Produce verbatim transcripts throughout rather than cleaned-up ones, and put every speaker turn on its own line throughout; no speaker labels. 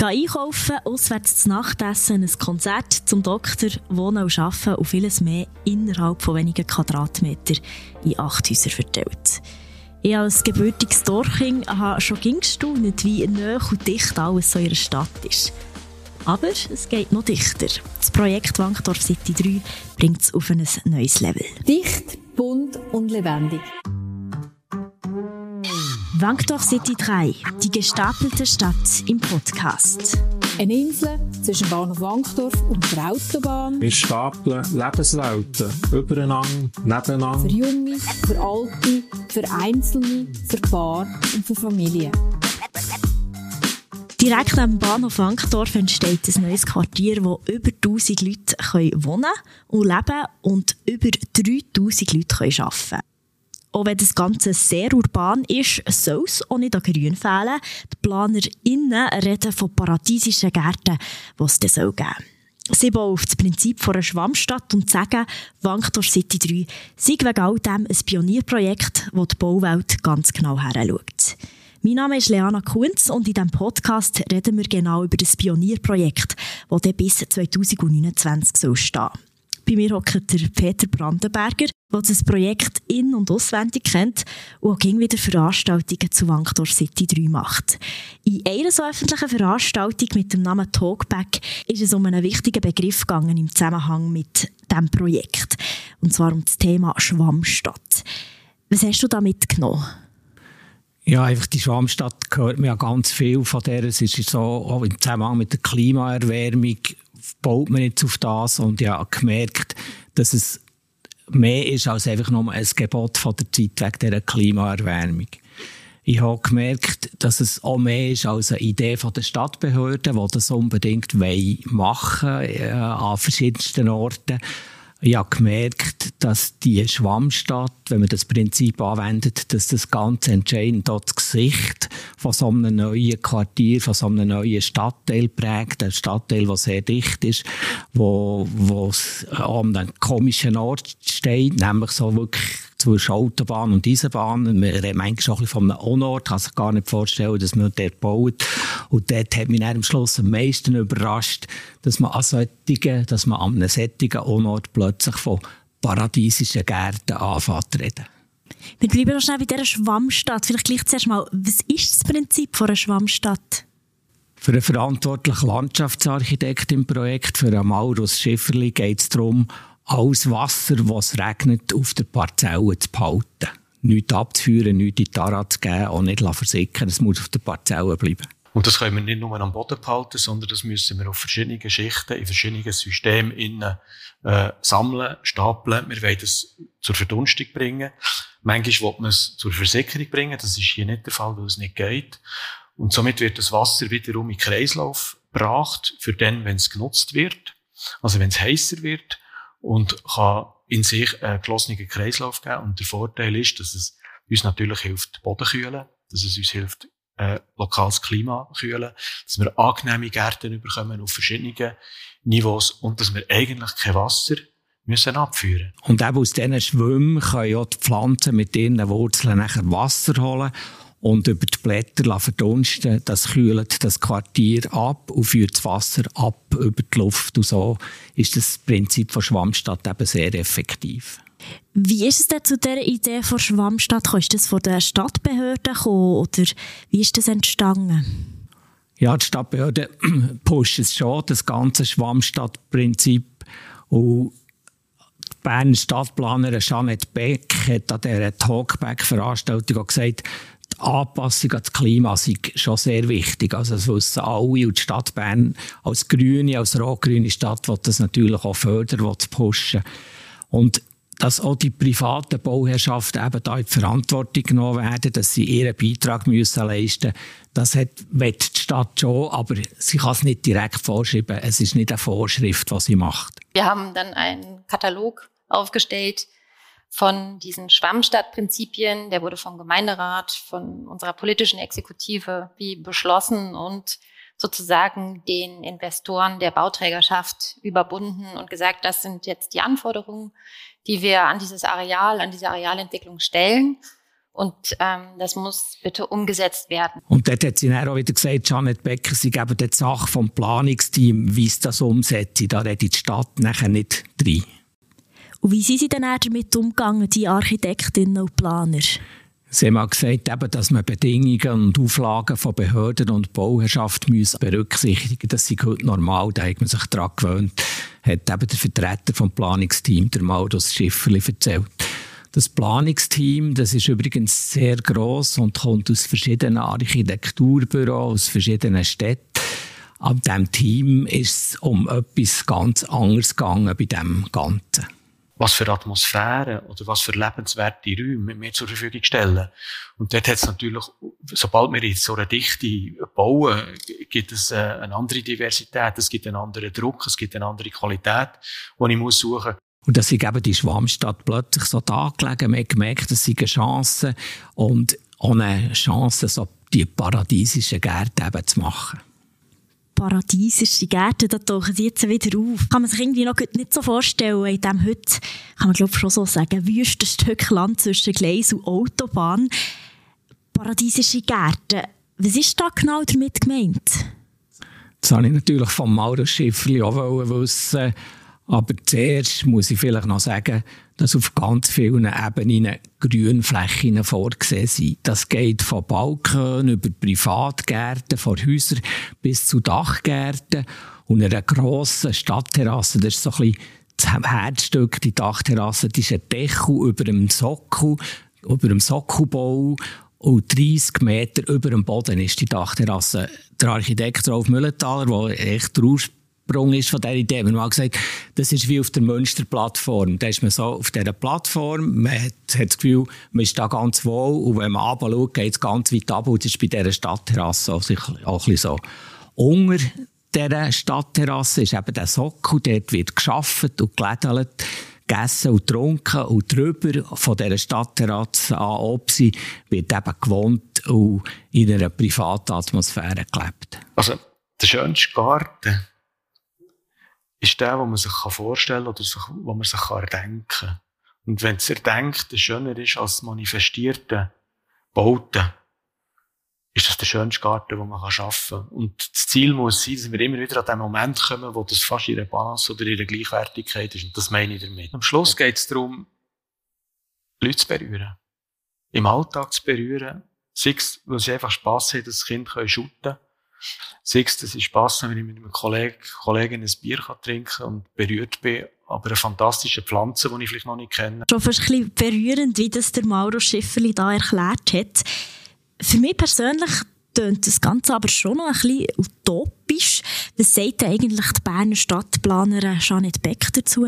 Geh einkaufen, auswärts zu Nacht essen, ein Konzert zum Doktor, Wohnen und Arbeiten und vieles mehr innerhalb von wenigen Quadratmetern in acht Häusern verteilt. Ich als gebürtiges Dorfkind habe schon gestaunt, wie nahe und dicht alles so in einer Stadt ist. Aber es geht noch dichter. Das Projekt Wankdorf City drei bringt es auf ein neues Level.
Dicht, bunt und lebendig.
Wankdorf City drei, die gestapelte Stadt im Podcast.
Eine Insel zwischen Bahnhof Wankdorf und der Autobahn.
Wir stapeln Lebenswelten übereinander, nebeneinander.
Für Junge, für Alte, für Einzelne, für Paare und für Familien.
Direkt neben dem Bahnhof Wankdorf entsteht ein neues Quartier, wo über tausend Leute wohnen und leben und über dreitausend Leute arbeiten können. Auch wenn das Ganze sehr urban ist, soll es auch nicht an Grün fehlen. Die PlanerInnen reden von paradiesischen Gärten, die es dann geben soll. Sie bauen auf das Prinzip einer Schwammstadt und sagen, Wankdorf City drei sei wegen all dem ein Pionierprojekt, das die Bauwelt ganz genau heranschaut. Mein Name ist Leana Kunz und in diesem Podcast reden wir genau über das Pionierprojekt, das dann bis zwanzig neunundzwanzig soll stehen. Bei mir hockt der Peter Brandenberger, der das Projekt in- und auswendig kennt und auch immer wieder Veranstaltungen zu Wankdorf City drei macht. In einer so öffentlichen Veranstaltung mit dem Namen Talkback ist es um einen wichtigen Begriff gegangen im Zusammenhang mit diesem Projekt. Und zwar um das Thema Schwammstadt. Was hast du da mitgenommen?
Ja, einfach die Schwammstadt gehört mir ja ganz viel von der. Es ist so, auch im Zusammenhang mit der Klimaerwärmung baut man jetzt auf das und ich habe gemerkt, dass es mehr ist als einfach nur ein Gebot von der Zeit wegen dieser Klimaerwärmung. Ich habe gemerkt, dass es auch mehr ist als eine Idee von der Stadtbehörden, die das unbedingt machen wollen, äh, an verschiedensten Orten. Ich habe gemerkt, dass die Schwammstadt, wenn man das Prinzip anwendet, dass das ganz entscheidend dort das Gesicht von so einem neuen Quartier, von so einem neuen Stadtteil prägt. Ein Stadtteil, der sehr dicht ist, wo, wo an einem komischen Ort steht, nämlich so wirklich zwischen Autobahn und Eisenbahn. Man redet manchmal schon ein bisschen von einem Unort, kann sich gar nicht vorstellen, dass man dort baut. Und dort hat mich dann am Schluss am meisten überrascht, dass man an solchen, dass man an einem solchen Unort plötzlich von paradiesischen Gärten anfängt zu reden.
Wir bleiben noch schnell bei dieser Schwammstadt. Vielleicht gleich zuerst mal, was ist das Prinzip von einer Schwammstadt?
Für einen verantwortlichen Landschaftsarchitekt im Projekt, für einen Maurus Schifferli, geht es darum, alles Wasser, das regnet, auf der Parzelle zu behalten. Nichts abzuführen, nichts in die Tara zu geben, auch nicht versickern. Es muss auf der Parzelle bleiben.
Und das können wir nicht nur am Boden behalten, sondern das müssen wir auf verschiedenen Schichten, in verschiedenen Systemen innen, äh, sammeln, stapeln. Wir wollen das zur Verdunstung bringen. Manchmal will man es zur Versickerung bringen. Das ist hier nicht der Fall, weil es nicht geht. Und somit wird das Wasser wiederum in den Kreislauf gebracht, für dann, wenn es genutzt wird. Also wenn es heißer wird. Und kann in sich einen geschlossenen Kreislauf geben. Und der Vorteil ist, dass es uns natürlich hilft, den Boden zu kühlen, dass es uns hilft, äh, lokales Klima zu kühlen, dass wir angenehme Gärten bekommen auf verschiedenen Niveaus und dass wir eigentlich kein Wasser müssen abführen.
Und eben aus diesen Schwimmen können auch die Pflanzen mit ihren Wurzeln nachher Wasser holen und über die Blätter verdunsten. Das kühlt das Quartier ab und führt das Wasser ab über die Luft. Und so ist das Prinzip von Schwammstadt eben sehr effektiv.
Wie ist es denn zu dieser Idee von Schwammstadt gekommen? Ist das von den Stadtbehörden gekommen oder wie ist das entstanden?
Ja, die Stadtbehörden pushen es schon, das ganze Schwammstadtprinzip. Und die Berner Stadtplanerin Jeanette Beck hat an dieser Talkback-Veranstaltung gesagt, die Anpassung an das Klima ist schon sehr wichtig. Also das wissen alle. Und die Stadt Bern als grüne, als rot-grüne Stadt will das natürlich auch fördern, will es pushen. Und dass auch die privaten Bauherrschaften eben da in die Verantwortung genommen werden, dass sie ihren Beitrag müssen leisten müssen, das hat, will die Stadt schon, aber sie kann es nicht direkt vorschreiben. Es ist nicht eine Vorschrift, was sie macht.
Wir haben dann einen Katalog aufgestellt von diesen Schwammstadtprinzipien. Der wurde vom Gemeinderat, von unserer politischen Exekutive wie beschlossen und sozusagen den Investoren der Bauträgerschaft überbunden und gesagt, das sind jetzt die Anforderungen, die wir an dieses Areal, an diese Arealentwicklung stellen. Und ähm, das muss bitte umgesetzt werden.
Und dort hat sie dann auch wieder gesagt, Janet Becker, sie geben die Sache vom Planungsteam, wie sie das umsetzen. Da redet die Stadt nachher nicht rein.
Und wie sind Sie denn damit umgegangen, die Architektinnen und Planer?
Sie haben auch gesagt, eben, dass man Bedingungen und Auflagen von Behörden und Bauherrschaft müssen berücksichtigen müssen. Das ist heute normal, da hat man sich daran gewöhnt, hat eben der Vertreter vom Planungsteam, der Maurus Schifferli, erzählt. Das Planungsteam, das ist übrigens sehr gross und kommt aus verschiedenen Architekturbüros, aus verschiedenen Städten. An diesem Team ist es um etwas ganz anderes gegangen bei diesem Ganzen.
Was für Atmosphäre oder was für lebenswerte Räume wir zur Verfügung stellen. Und dort hat es natürlich, sobald wir in so einer Dichte bauen, gibt es eine andere Diversität, es gibt einen anderen Druck, es gibt eine andere Qualität, die ich muss suchen muss.
Und dass ich eben die Schwammstadt plötzlich so da gelegen, man hat gemerkt, dass sie eine Chance und auch eine Chance, so die paradiesischen Gärten eben zu machen.
Paradiesische Gärten, da tauchen sie jetzt wieder auf. Kann man sich irgendwie noch nicht so vorstellen, in dem heute, kann man glaube ich schon so sagen, wüstes Stück Land zwischen Gleis und Autobahn. Paradiesische Gärten, was ist da genau damit gemeint?
Das wollte ich natürlich von Maurus Schifferli auch wissen. Aber zuerst muss ich vielleicht noch sagen, dass auf ganz vielen Ebenen Grünflächen vorgesehen sind. Das geht von Balkonen über Privatgärten, von Häusern bis zu Dachgärten. Und einer grossen Stadtterrasse, das ist so ein bisschen das Herzstück, die Dachterrasse, das ist ein Deckel über dem Sockel, über dem Sockelbau. Und dreissig Meter über dem Boden ist die Dachterrasse. Der Architekt Rolf Müllenthaler, der echt der Ursprung ist von dieser Idee, hat mal gesagt, das ist wie auf der Münster-Plattform. Da ist man so auf dieser Plattform, man hat, hat das Gefühl, man ist da ganz wohl und wenn man runter schaut, geht es ganz weit ab und das ist bei dieser Stadtterrasse auch, auch ein bisschen so. Unter dieser Stadtterrasse ist eben der Sockel, dort wird geschafft und gelädelt, gegessen und getrunken und drüber von dieser Stadtterrasse an Opsi wird eben gewohnt und in einer privaten Atmosphäre gelebt.
Also der schönste Garten ist der, den man sich vorstellen kann oder sich, wo man sich erdenken kann. Und wenn es erdenkt schöner ist als manifestierte Bauten, ist das der schönste Garten, den man schaffen kann. Und das Ziel muss sein, dass wir immer wieder an den Moment kommen, wo das fast ihre Balance oder ihre Gleichwertigkeit ist. Und das meine ich damit. Am Schluss geht es darum, Leute zu berühren. Im Alltag zu berühren. Sei es, weil sie einfach Spass haben, dass das Kind shooten können. Sei es, dass ich Spass habe, wenn ich mit einem Kollegen, Kollegen ein Bier trinken kann und berührt bin, aber eine fantastische Pflanze, die ich vielleicht noch nicht kenne.
Schon fast ein bisschen berührend, wie das der Maurus Schifferli da erklärt hat. Für mich persönlich tönt das Ganze aber schon noch ein bisschen utopisch. Was sagt denn eigentlich die Berner Stadtplanerin Janet Becker dazu?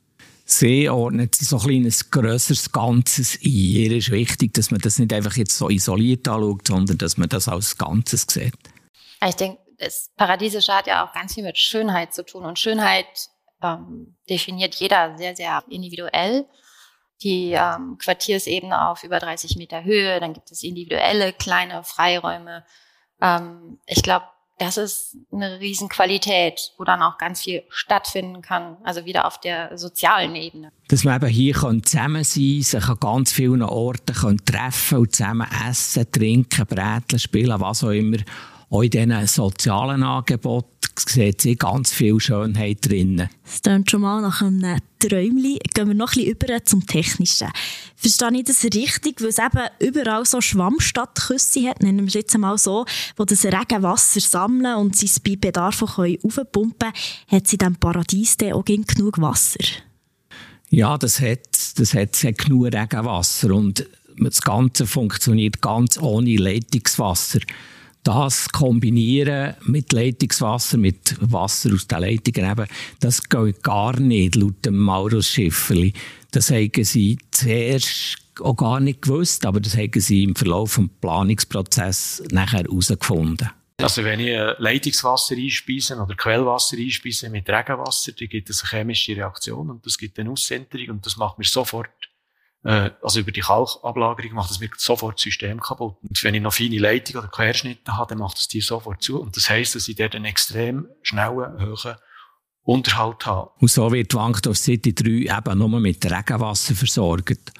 Sie ordnet so ein kleines grösseres Ganzes ein. Ihr ist wichtig, dass man das nicht einfach jetzt so isoliert anschaut, sondern dass man das als Ganzes sieht.
Ich denke, das Paradiesische hat ja auch ganz viel mit Schönheit zu tun. Und Schönheit ähm, definiert jeder sehr, sehr individuell. Die ähm, Quartiersebene auf über dreißig Meter Höhe, dann gibt es individuelle kleine Freiräume. Ähm, ich glaube, das ist eine Riesenqualität, wo dann auch ganz viel stattfinden kann, also wieder auf der sozialen Ebene.
Dass man eben hier zusammen sein kann, sich an ganz vielen Orten treffen und zusammen essen, trinken, bräteln, spielen, was auch immer. Auch in diesen sozialen Angeboten sieht sie ganz viel Schönheit drin.
Das klingt schon mal nach einem Träumchen. Gehen wir noch ein bisschen über zum Technischen. Verstehe ich das richtig, weil es eben überall so Schwammstadtküsse hat, nennen wir es jetzt einmal so, wo das Regenwasser sammeln und sie es bei Bedarf aufpumpen können, hat sie in diesem Paradies dann auch genug Wasser? Ja,
das hat, das hat, das hat genug Regenwasser und das Ganze funktioniert ganz ohne Leitungswasser. Das kombinieren mit Leitungswasser, mit Wasser aus den Leitungen, eben, das geht gar nicht, laut dem Maurus Schifferli. Das haben sie zuerst auch gar nicht gewusst, aber das haben sie im Verlauf des Planungsprozesses nachher herausgefunden.
Also wenn ich Leitungswasser einspeise oder Quellwasser einspeise mit Regenwasser, dann gibt es eine chemische Reaktion und das gibt eine Aussinterung und das macht mir sofort, also über die Kalkablagerung macht das mir sofort das System kaputt. Und wenn ich noch feine Leitungen oder Querschnitte habe, dann macht das die sofort zu. Und das heisst, dass ich dort einen extrem schnellen, hohen Unterhalt habe.
Und so wird Wankdorf City drei eben nur mit Regenwasser versorgt.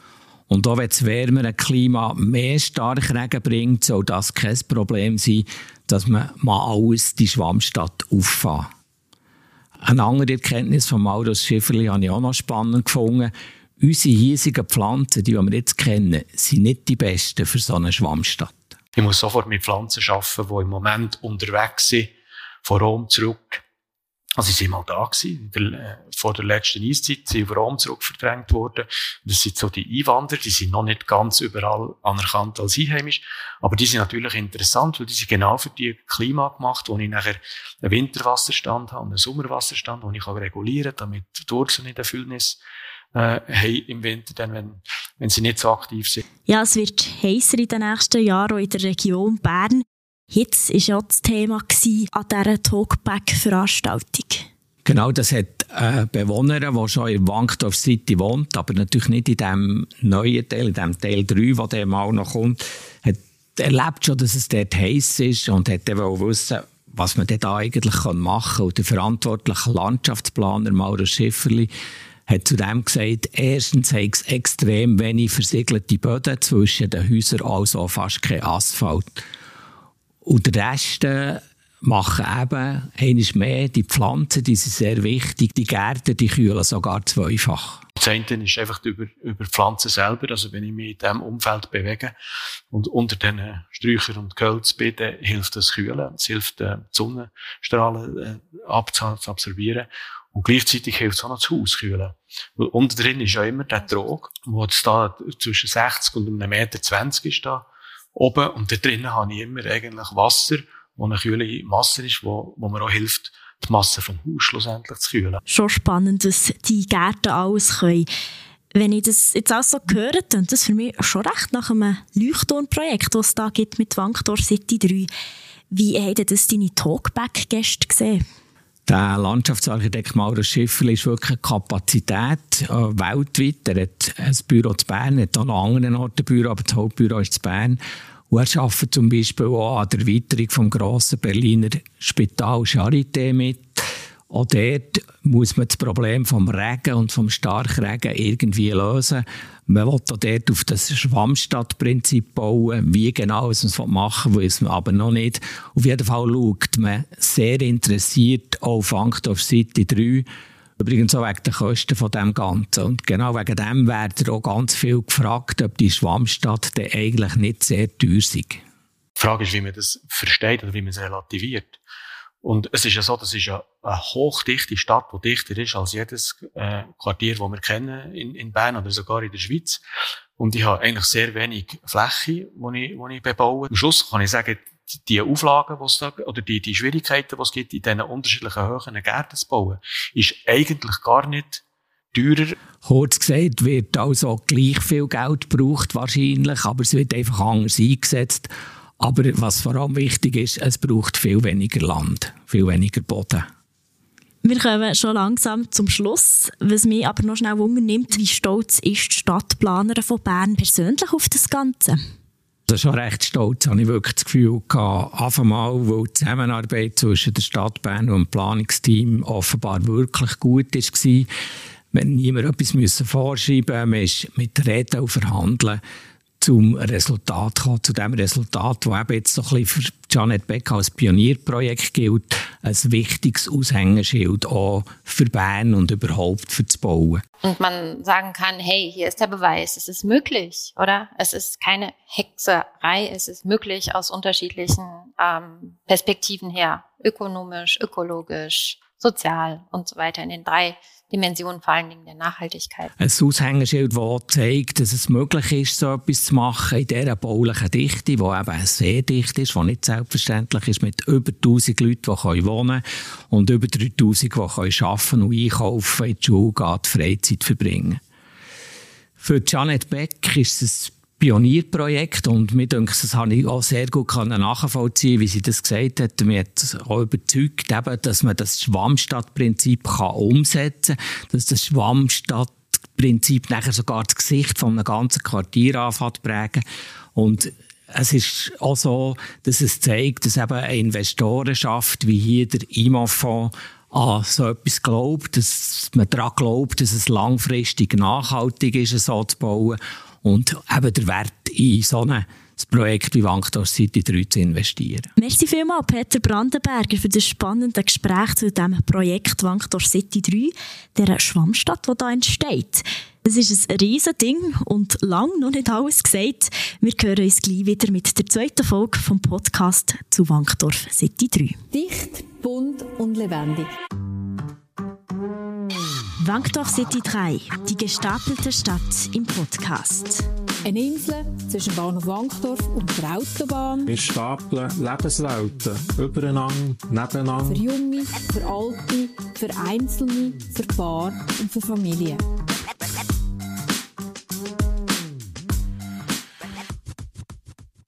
Und auch wenn das wärmere Klima mehr Starkregen bringt, soll das kein Problem sein, dass man mal alles die Schwammstadt auffängt. Eine andere Erkenntnis von Maurus Schifferli habe ich auch noch spannend gefunden. Unsere hiesigen Pflanzen, die wir jetzt kennen, sind nicht die besten für so eine Schwammstadt.
Ich muss sofort mit Pflanzen arbeiten, die im Moment unterwegs sind, von Rom zurück. Also sie sind mal da gewesen, der, äh, vor der letzten Eiszeit, sind auf Rom zurück verdrängt worden. Das sind so die Einwanderer, die sind noch nicht ganz überall anerkannt als einheimisch. Aber die sind natürlich interessant, weil die sind genau für die Klima gemacht, wo ich nachher einen Winterwasserstand habe und einen Sommerwasserstand, den ich regulieren kann, damit die Wurzeln nicht eine Füllnis äh, haben im Winter, dann, wenn, wenn sie nicht so aktiv sind.
Ja, es wird heißer in den nächsten Jahren auch in der Region Bern. Jetzt war ja das Thema an dieser Talkback-Veranstaltung.
Genau, das hat eine Bewohnerin, die schon in Wankdorf City wohnt, aber natürlich nicht in dem neuen Teil, in dem Teil drei, der dem auch noch kommt, hat erlebt schon, dass es dort heiß ist und hat eben auch wissen, was man dort eigentlich machen kann. Und der verantwortliche Landschaftsplaner Maurus Schifferli hat zu dem gesagt, erstens hat es extrem wenig versiegelte Böden zwischen den Häusern, also fast kein Asphalt. Und der Rest äh, machen eben einmal mehr. Die Pflanzen, die sind sehr wichtig. Die Gärten, die kühlen sogar zweifach.
Das eine ist einfach über, über Pflanzen selber. Also wenn ich mich in diesem Umfeld bewege und unter den Sträuchern und Gehölz bin, dann hilft das Kühlen. Es hilft, die Sonnenstrahlen äh, abzuabsorbieren. Und gleichzeitig hilft es auch noch das Haus kühlen. Weil unten drin ist ja immer der Trog, wo es da zwischen sechzig und einem Meter zwanzig ist da oben. Und da drinnen habe ich immer eigentlich Wasser, wo eine kühle Masse ist, wo, wo mir auch hilft, die Masse vom Haus schlussendlich zu kühlen.
Schon spannend, dass die Gärten alles können. Wenn ich das jetzt auch so höre, dann das für mich schon recht nach einem Leuchtturmprojekt, das es da gibt mit Wankdorf City drei. Wie haben das deine Talkback-Gäste gesehen?
Der Landschaftsarchitekt Maurus Schifferli ist wirklich eine Kapazität äh, weltweit. Er hat ein Büro in Bern, er hat auch noch an anderen Orten ein Büro, aber das Hauptbüro ist in Bern. Und er arbeitet zum Beispiel auch an der Erweiterung vom grossen Berliner Spital Charité mit. Auch dort muss man das Problem vom Regen und vom Starkregen irgendwie lösen. Man will auch dort auf das Schwammstadtprinzip bauen. Wie genau es man machen will, weiß man aber noch nicht. Auf jeden Fall schaut man sehr interessiert auf Wankdorf City drei. Übrigens auch wegen der Kosten von dem Ganzen. Und genau wegen dem werden auch ganz viel gefragt, ob die Schwammstadt denn eigentlich nicht sehr teuer sei.
Die Frage ist, wie man das versteht oder wie man es relativiert. Und es ist ja so, das ist ja eine hochdichte Stadt, die dichter ist als jedes äh, Quartier, das wir kennen in, in Bern oder sogar in der Schweiz. Und ich habe eigentlich sehr wenig Fläche, die ich, die ich bebaue. Am Schluss kann ich sagen, die, die Auflagen, die es da, oder die, die Schwierigkeiten, die es gibt, in diesen unterschiedlichen Höhen Gärten zu bauen, ist eigentlich gar nicht teurer.
Kurz gesagt, wird also gleich viel Geld gebraucht wahrscheinlich, aber es wird einfach anders eingesetzt. Aber was vor allem wichtig ist, es braucht viel weniger Land, viel weniger Boden.
Wir kommen schon langsam zum Schluss. Was mich aber noch schnell wundernimmt, wie stolz ist die Stadtplanerin von Bern persönlich auf das Ganze?
Also schon recht stolz, habe ich wirklich das Gefühl gehabt, Anfang mal, weil die Zusammenarbeit zwischen der Stadt Bern und dem Planungsteam offenbar wirklich gut war. Wenn niemand etwas vorschreiben musste, man ist mit Reden und Verhandeln zum Resultat kommen, zu dem Resultat, das eben jetzt so ein bisschen für Janet Beck als Pionierprojekt gilt, ein wichtiges Aushängeschild auch für Bern und überhaupt für das Bauen.
Und man sagen kann, hey, hier ist der Beweis, es ist möglich, oder? Es ist keine Hexerei, es ist möglich aus unterschiedlichen ähm, Perspektiven her, ökonomisch, ökologisch, sozial und so weiter in den drei Dimensionen, vor allen Dingen der Nachhaltigkeit.
Ein Aushängeschild, das zeigt, dass es möglich ist, so etwas zu machen in dieser baulichen Dichte, die eben sehr dicht ist, die nicht selbstverständlich ist, mit über tausend Leuten, die wohnen können und über dreitausend, die arbeiten und einkaufen, in die Schule gehen, die Freizeit verbringen. Für Janet Beck ist es ein Pionierprojekt und mir denke, das habe ich auch sehr gut nachvollziehen, wie sie das gesagt hat. Mir hat auch überzeugt, eben, dass man das Schwammstadtprinzip kann umsetzen kann, dass das Schwammstadtprinzip nachher sogar das Gesicht von einem ganzen Quartier anfängt zu prägen. Und es ist auch so, dass es zeigt, dass eben eine Investorenschaft wie hier der I M O-Fonds an so etwas glaubt, dass man daran glaubt, dass es langfristig nachhaltig ist, so zu bauen. und eben der Wert in so ein Projekt wie Wankdorf City drei zu investieren.
Merci vielmals, Peter Brandenberger, für das spannende Gespräch zu dem Projekt Wankdorf City drei, der Schwammstadt, die hier entsteht. Es ist ein Riesending und lang noch nicht alles gesagt. Wir hören uns gleich wieder mit der zweiten Folge vom Podcast zu Wankdorf City drei.
Dicht, bunt und lebendig.
Wankdorf City drei, die gestapelte Stadt im Podcast.
Eine Insel zwischen Bahnhof Wankdorf und der Autobahn.
Wir stapeln Lebenswelten übereinander, nebeneinander.
Für Junge, für Alte, für Einzelne, für Paare und für Familien.